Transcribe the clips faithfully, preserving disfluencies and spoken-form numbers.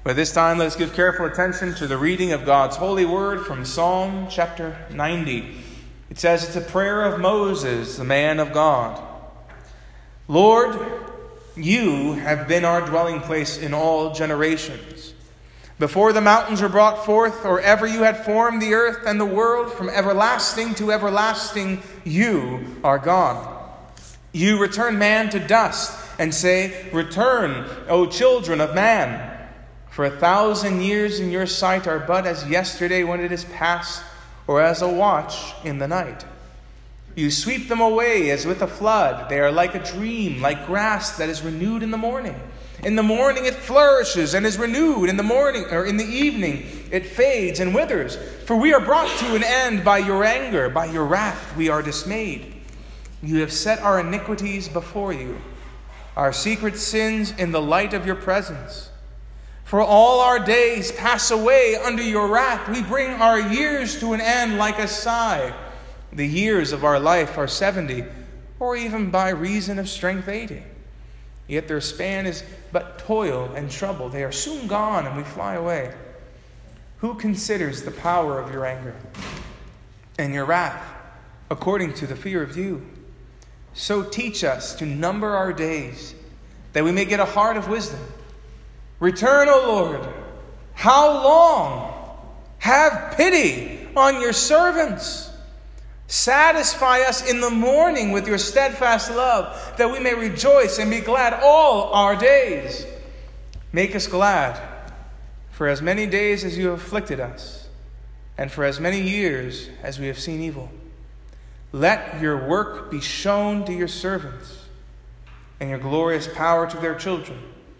But this time, let us give careful attention to the reading of God's holy word from Psalm chapter ninety. It says it's a prayer of Moses, the man of God. Lord, you have been our dwelling place in all generations. Before the mountains were brought forth, or ever you had formed the earth and the world, from everlasting to everlasting, you are God. You return man to dust and say, Return, O children of man. For a thousand years in your sight are but as yesterday when it is past, or as a watch in the night. You sweep them away as with a flood. They are like a dream, like grass that is renewed in the morning. In the morning it flourishes and is renewed. In the morning or in the evening it fades and withers. For we are brought to an end by your anger, by your wrath we are dismayed. You have set our iniquities before you, our secret sins in the light of your presence. For all our days pass away under your wrath. We bring our years to an end like a sigh. The years of our life are seventy, or even by reason of strength eighty. Yet their span is but toil and trouble. They are soon gone, and we fly away. Who considers the power of your anger and your wrath according to the fear of you? So teach us to number our days, that we may get a heart of wisdom. Return, O Lord. How long? Have pity on your servants. Satisfy us in the morning with your steadfast love, that we may rejoice and be glad all our days. Make us glad for as many days as you have afflicted us, and for as many years as we have seen evil. Let your work be shown to your servants, and your glorious power to their children.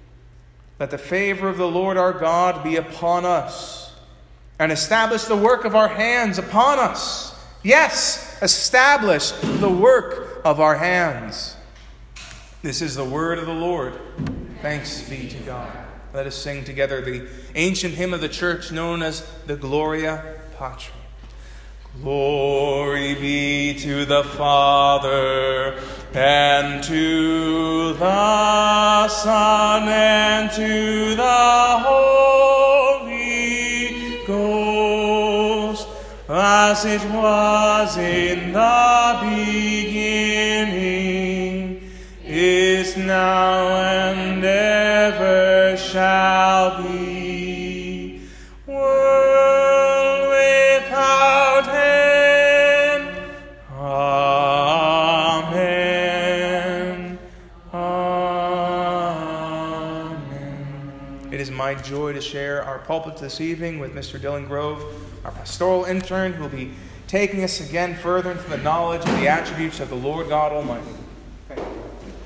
Let the favor of the Lord our God be upon us, and establish the work of our hands upon us. Yes, establish the work of our hands. This is the word of the Lord. Thanks be to God. Let us sing together the ancient hymn of the church known as the Gloria Patri. Glory be to the Father, and to the Son, and to the Holy Ghost, as it was in the beginning, is now, and ever shall be. World without end. Amen. Amen. It is my joy to share our pulpit this evening with Mister Dylan Grove, our pastoral intern, who will be taking us again further into the knowledge of the attributes of the Lord God Almighty. Thank you.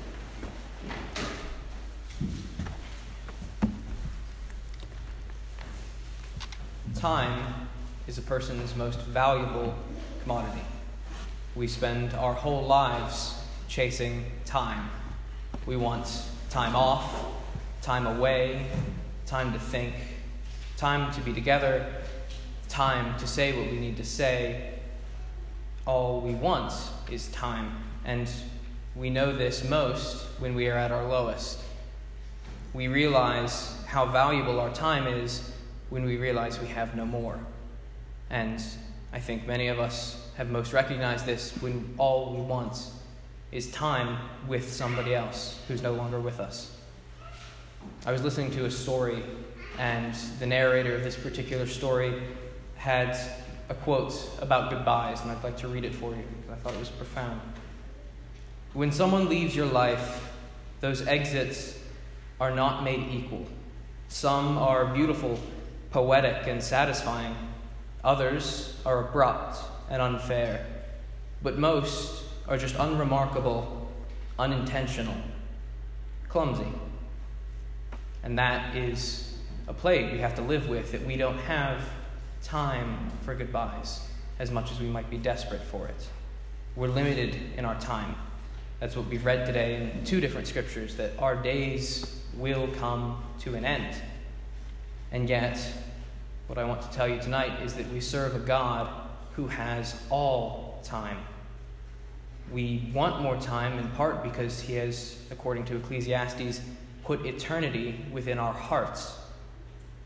Time is a person's most valuable commodity. We spend our whole lives chasing time. We want time off, time away, time to think, time to be together, time to say what we need to say. All we want is time, and we know this most when we are at our lowest. We realize how valuable our time is when we realize we have no more. And I think many of us have most recognized this when all we want is time with somebody else who's no longer with us. I was listening to a story, and the narrator of this particular story had a quote about goodbyes, and I'd like to read it for you because I thought it was profound. When someone leaves your life, those exits are not made equal. Some are beautiful, poetic, and satisfying. Others are abrupt and unfair. But most are just unremarkable, unintentional, clumsy. And that is a plague we have to live with, that we don't have time for goodbyes as much as we might be desperate for it. We're limited in our time. That's what we've read today in two different scriptures, that our days will come to an end. And yet, what I want to tell you tonight is that we serve a God who has all time. We want more time in part because he has, according to Ecclesiastes, put eternity within our hearts.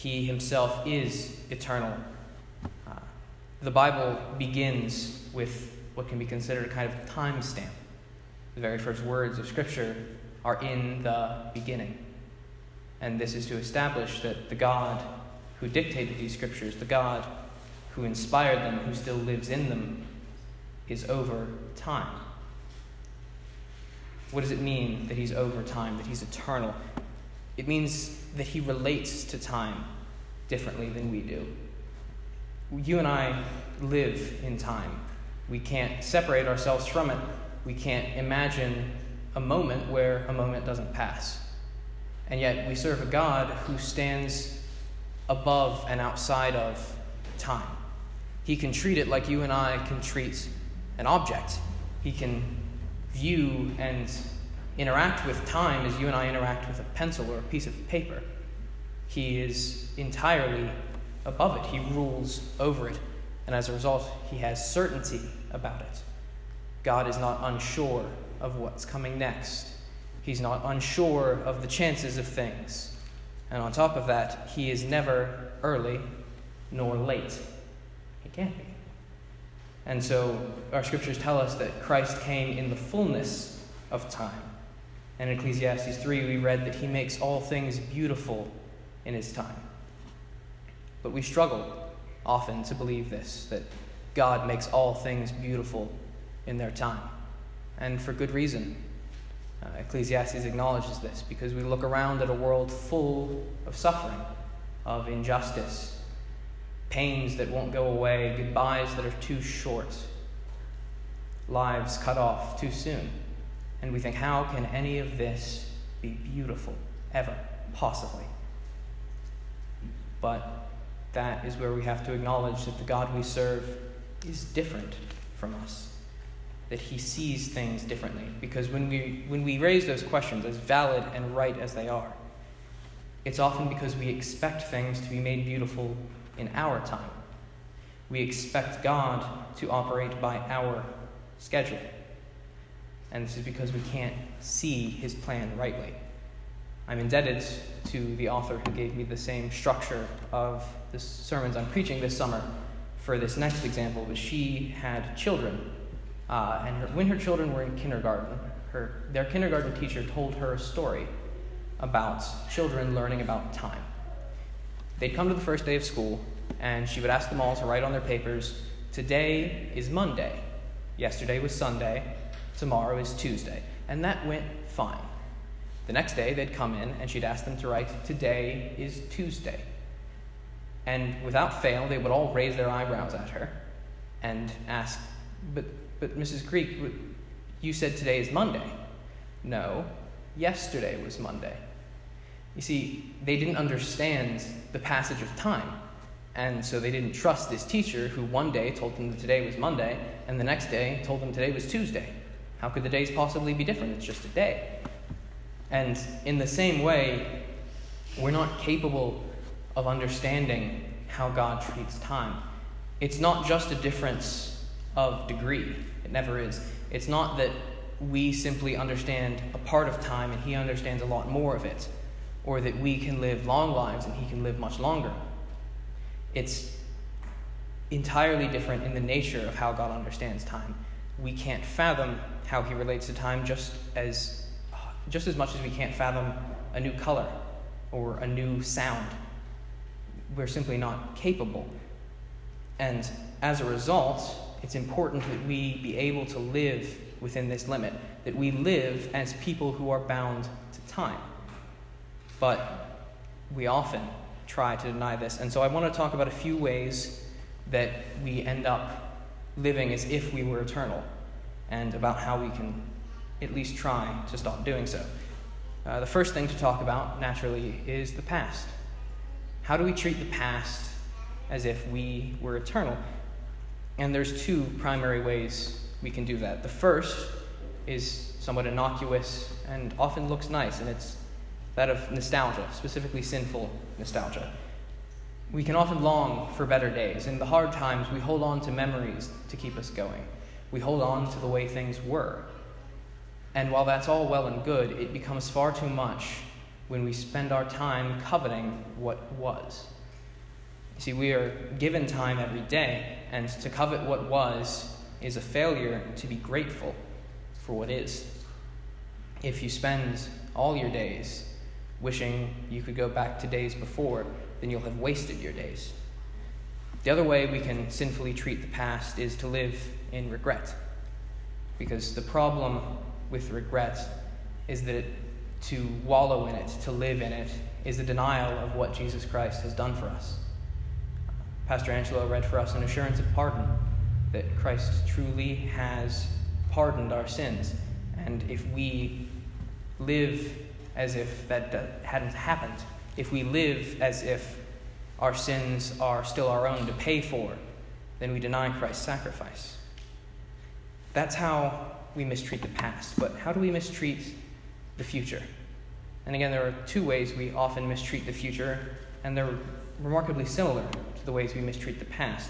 He himself is eternal. Uh, the Bible begins with what can be considered a kind of time stamp. The very first words of Scripture are in the beginning. And this is to establish that the God who dictated these Scriptures, the God who inspired them, who still lives in them, is over time. What does it mean that he's over time, that he's eternal? It means that he relates to time differently than we do. You and I live in time. We can't separate ourselves from it. We can't imagine a moment where a moment doesn't pass. And yet we serve a God who stands above and outside of time. He can treat it like you and I can treat an object. He can view and interact with time as you and I interact with a pencil or a piece of paper. He is entirely above it. He rules over it. And as a result, he has certainty about it. God is not unsure of what's coming next. He's not unsure of the chances of things. And on top of that, he is never early nor late. He can't be. And so our scriptures tell us that Christ came in the fullness of time. And in Ecclesiastes three, we read that he makes all things beautiful in his time. But we struggle often to believe this, that God makes all things beautiful in their time. And for good reason. Uh, Ecclesiastes acknowledges this because we look around at a world full of suffering, of injustice, pains that won't go away, goodbyes that are too short, lives cut off too soon. And we think, how can any of this be beautiful, ever, possibly? But that is where we have to acknowledge that the God we serve is different from us, that he sees things differently. Because when we when we raise those questions, as valid and right as they are, it's often because we expect things to be made beautiful in our time. We expect God to operate by our schedule. And this is because we can't see his plan rightly. I'm indebted to the author who gave me the same structure of the sermons I'm preaching this summer for this next example, but she had children. Uh, and her, when her children were in kindergarten, her, their kindergarten teacher told her a story about children learning about time. They'd come to the first day of school, and she would ask them all to write on their papers, today is Monday, yesterday was Sunday, tomorrow is Tuesday. And that went fine. The next day, they'd come in, and she'd ask them to write, today is Tuesday. And without fail, they would all raise their eyebrows at her and ask, but, but Missus Greek, you said today is Monday. No, yesterday was Monday. You see, they didn't understand the passage of time, and so they didn't trust this teacher who one day told them that today was Monday, and the next day told them today was Tuesday. How could the days possibly be different? It's just a day. And in the same way, we're not capable of understanding how God treats time. It's not just a difference of degree. It never is. It's not that we simply understand a part of time and he understands a lot more of it, or that we can live long lives and he can live much longer. It's entirely different in the nature of how God understands time. We can't fathom how he relates to time just as just as much as we can't fathom a new color or a new sound. We're simply not capable. And as a result, it's important that we be able to live within this limit, that we live as people who are bound to time. But we often try to deny this. And so I want to talk about a few ways that we end up living as if we were eternal, and about how we can at least try to stop doing so. Uh, the first thing to talk about, naturally, is the past. How do we treat the past as if we were eternal? And there's two primary ways we can do that. The first is somewhat innocuous and often looks nice, and it's that of nostalgia, specifically sinful nostalgia. We can often long for better days. In the hard times, we hold on to memories to keep us going. We hold on to the way things were. And while that's all well and good, it becomes far too much when we spend our time coveting what was. See, we are given time every day, and to covet what was is a failure to be grateful for what is. If you spend all your days wishing you could go back to days before, then you'll have wasted your days. The other way we can sinfully treat the past is to live in regret. Because the problem with regret is that to wallow in it, to live in it, is a denial of what Jesus Christ has done for us. Pastor Angelo read for us an assurance of pardon, that Christ truly has pardoned our sins. And if we live as if that hadn't happened, if we live as if our sins are still our own to pay for, then we deny Christ's sacrifice. That's how we mistreat the past. But how do we mistreat the future? And again, there are two ways we often mistreat the future, and they're remarkably similar to the ways we mistreat the past.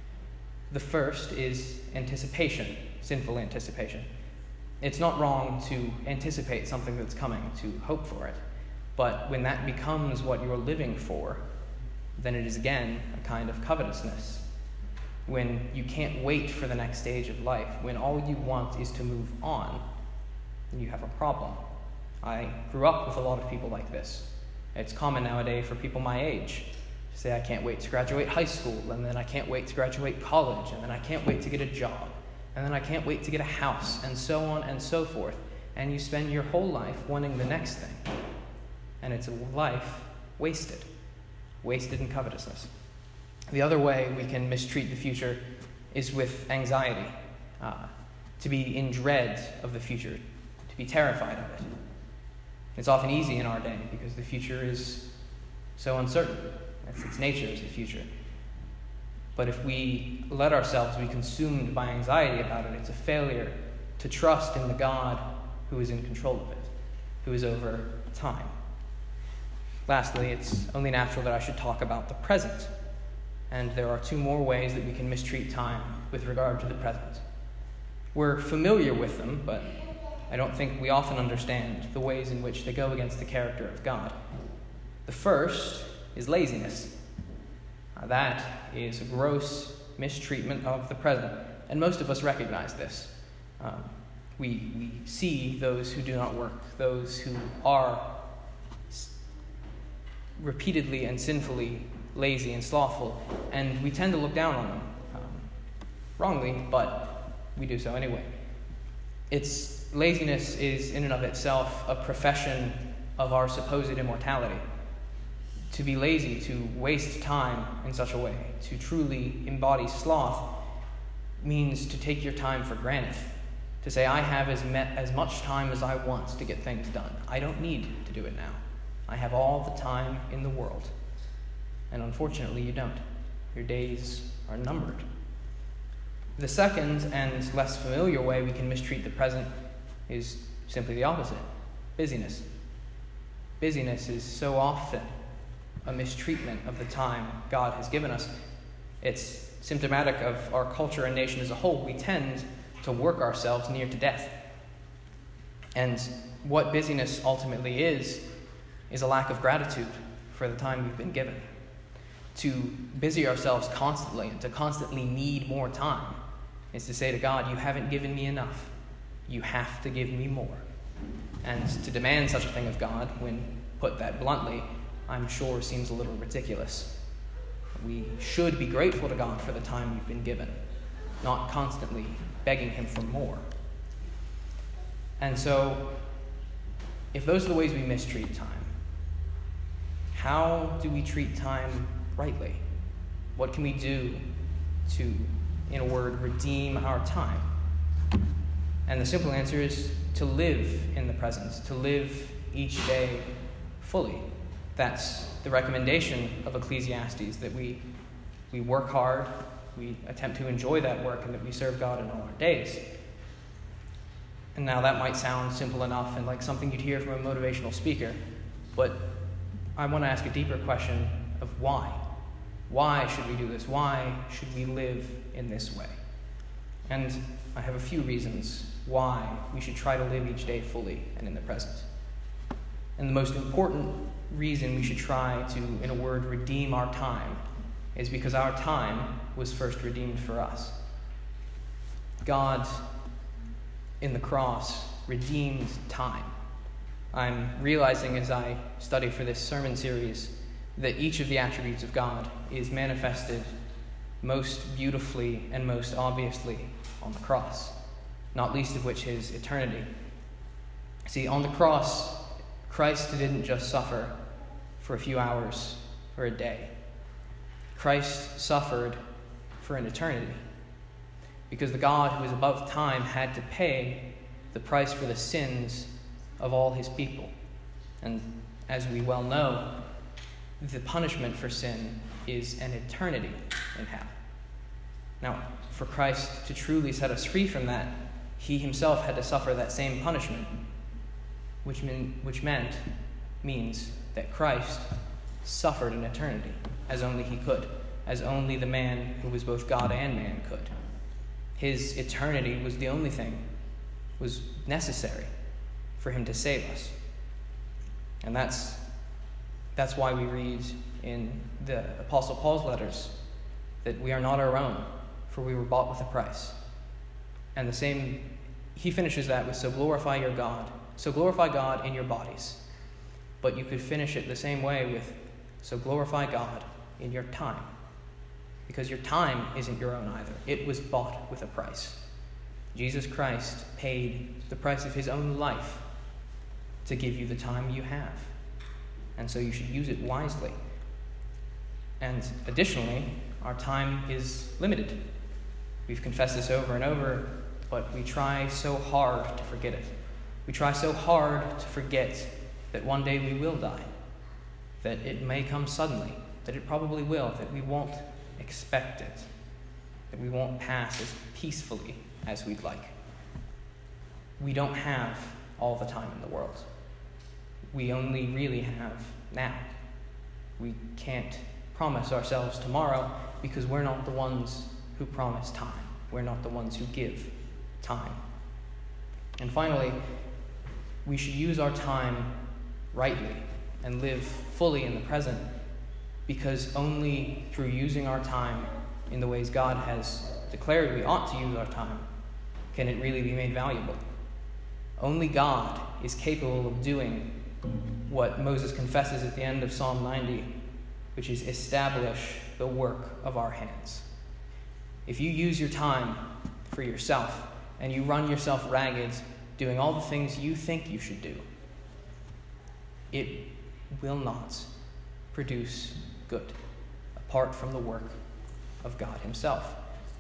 The first is anticipation, sinful anticipation. It's not wrong to anticipate something that's coming, to hope for it. But when that becomes what you're living for, then it is again a kind of covetousness. When you can't wait for the next stage of life, when all you want is to move on, then you have a problem. I grew up with a lot of people like this. It's common nowadays for people my age to say, I can't wait to graduate high school, and then I can't wait to graduate college, and then I can't wait to get a job, and then I can't wait to get a house, and so on and so forth. And you spend your whole life wanting the next thing. And it's a life wasted. Wasted in covetousness. The other way we can mistreat the future is with anxiety. Uh, to be in dread of the future. To be terrified of it. It's often easy in our day because the future is so uncertain. That's its nature, is the future. But if we let ourselves be consumed by anxiety about it, it's a failure to trust in the God who is in control of it, who is over time. Lastly, it's only natural that I should talk about the present. And there are two more ways that we can mistreat time with regard to the present. We're familiar with them, but I don't think we often understand the ways in which they go against the character of God. The first is laziness. Now, that is a gross mistreatment of the present, and most of us recognize this. Um, we, we see those who do not work, those who are repeatedly and sinfully lazy and slothful, and we tend to look down on them. Um, wrongly, but we do so anyway. It's laziness is in and of itself a profession of our supposed immortality. To be lazy, to waste time in such a way, to truly embody sloth, means to take your time for granted. To say, I have as, met, as much time as I want to get things done. I don't need to do it now. I have all the time in the world. And unfortunately, you don't. Your days are numbered. The second and less familiar way we can mistreat the present is simply the opposite. Busyness. Busyness is so often a mistreatment of the time God has given us. It's symptomatic of our culture and nation as a whole. We tend to work ourselves near to death. And what busyness ultimately is, is a lack of gratitude for the time we've been given. To busy ourselves constantly and to constantly need more time is to say to God, you haven't given me enough. You have to give me more. And to demand such a thing of God, when put that bluntly, I'm sure seems a little ridiculous. We should be grateful to God for the time we've been given, not constantly begging him for more. And so, if those are the ways we mistreat time, how do we treat time rightly? What can we do to, in a word, redeem our time? And the simple answer is to live in the present, to live each day fully. That's the recommendation of Ecclesiastes, that we, we work hard, we attempt to enjoy that work, and that we serve God in all our days. And now that might sound simple enough and like something you'd hear from a motivational speaker, but I want to ask a deeper question of why. Why should we do this? Why should we live in this way? And I have a few reasons why we should try to live each day fully and in the present. And the most important reason we should try to, in a word, redeem our time is because our time was first redeemed for us. God, in the cross, redeemed time. I'm realizing as I study for this sermon series that each of the attributes of God is manifested most beautifully and most obviously on the cross, not least of which is eternity. See, on the cross, Christ didn't just suffer for a few hours or a day. Christ suffered for an eternity, because the God who is above time had to pay the price for the sins of all his people. And as we well know, the punishment for sin is an eternity in hell. Now, for Christ to truly set us free from that, he himself had to suffer that same punishment, which, mean, which meant, means that Christ suffered an eternity, as only he could, as only the man who was both God and man could. His eternity was the only thing was necessary for him to save us. And that's that's why we read in the Apostle Paul's letters that we are not our own, for we were bought with a price. And the same, he finishes that with, so glorify your God. So glorify God in your bodies. But you could finish it the same way with, so glorify God in your time. Because your time isn't your own either. It was bought with a price. Jesus Christ paid the price of his own life to give you the time you have. And so you should use it wisely. And additionally, our time is limited. We've confessed this over and over, but we try so hard to forget it. We try so hard to forget that one day we will die, that it may come suddenly, that it probably will, that we won't expect it, that we won't pass as peacefully as we'd like. We don't have all the time in the world. We only really have now. We can't promise ourselves tomorrow because we're not the ones who promise time. We're not the ones who give time. And finally, we should use our time rightly and live fully in the present, because only through using our time in the ways God has declared we ought to use our time can it really be made valuable. Only God is capable of doing what Moses confesses at the end of Psalm ninety, which is establish the work of our hands. If you use your time for yourself and you run yourself ragged doing all the things you think you should do, it will not produce good apart from the work of God himself.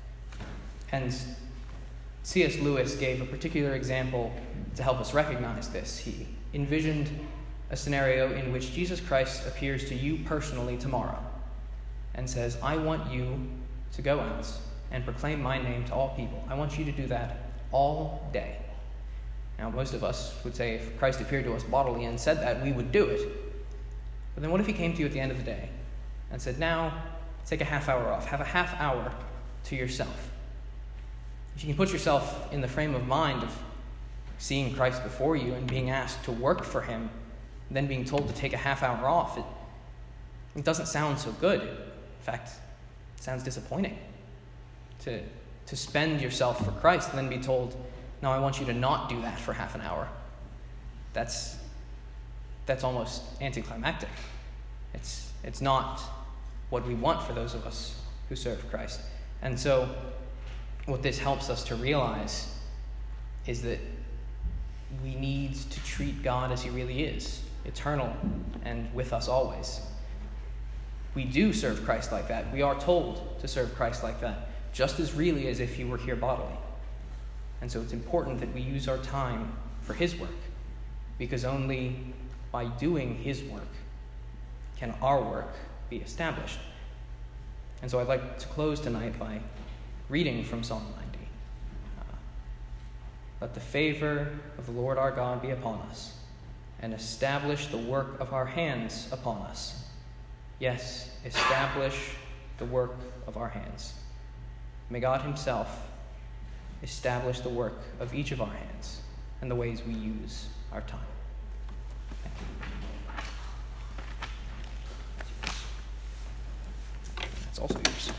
And C S Lewis gave a particular example to help us recognize this. He envisioned a scenario in which Jesus Christ appears to you personally tomorrow and says, I want you to go out and proclaim my name to all people. I want you to do that all day. Now, most of us would say if Christ appeared to us bodily and said that, we would do it. But then what if he came to you at the end of the day and said, now, take a half hour off. Have a half hour to yourself. If you can put yourself in the frame of mind of seeing Christ before you and being asked to work for him, and then being told to take a half hour off, it, it doesn't sound so good. In fact, it sounds disappointing to, to spend yourself for Christ and then be told, no, I want you to not do that for half an hour. That's, that's almost anticlimactic. It's, it's not what we want for those of us who serve Christ. And so what this helps us to realize is that we need to treat God as he really is, eternal and with us always. We do serve Christ like that. We are told to serve Christ like that, just as really as if he were here bodily. And so it's important that we use our time for his work, because only by doing his work can our work be established. And so I'd like to close tonight by reading from Psalm ninety. Uh, Let the favor of the Lord our God be upon us, and establish the work of our hands upon us. Yes, establish the work of our hands. May God himself establish the work of each of our hands and the ways we use our time. Thank you. It's also yours.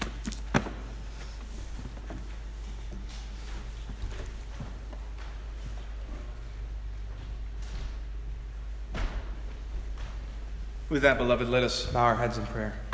With that, beloved, let us bow our heads in prayer.